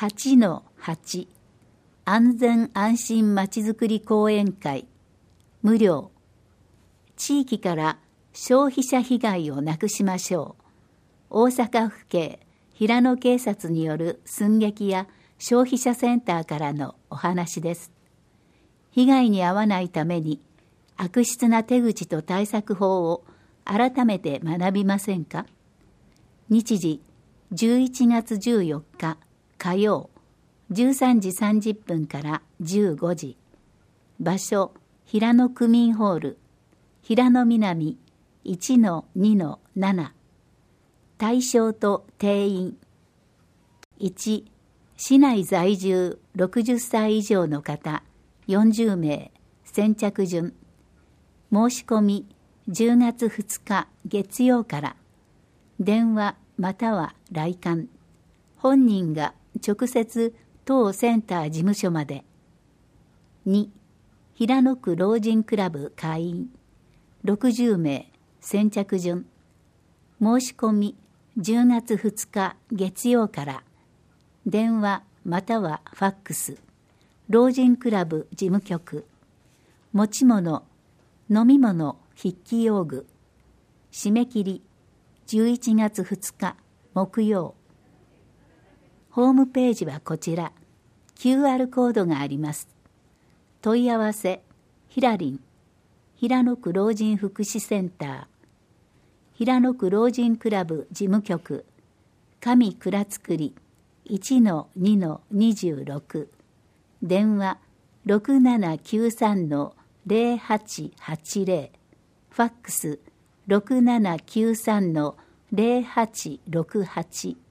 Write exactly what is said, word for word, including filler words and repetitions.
はちのはち 安全安心まちづくり講演会無料。地域から消費者被害をなくしましょう。大阪府警平野警察による寸劇や消費者センターからのお話です。被害に遭わないために悪質な手口と対策法を改めて学びませんか？日時じゅういちがつじゅうよっか火曜じゅうさんじさんじゅっぷんからじゅうごじ。場所平野区民ホール平野南 いちのにのなな。対象と定員いち、市内在住ろくじゅっさい以上の方よんじゅうめい。先着順。申し込みじゅうがつふつか月曜から。電話または来館。本人が直接当センター事務所まで。に、平野区老人クラブ会員ろくじゅうめい。先着順。申し込みじゅうがつふつか月曜から。電話またはファックス。老人クラブ事務局。持ち物、飲み物、筆記用具。締め切りじゅういちがつふつか木曜。ホームページはこちら。キューアール コードがあります。問い合わせひらりん平野区老人福祉センター平野区老人クラブ事務局上倉造り いちのにのにじゅうろく。電話ろくななきゅうさんのぜろはちはちぜろ。ファックスろくななきゅうさんのぜろはちろくはち。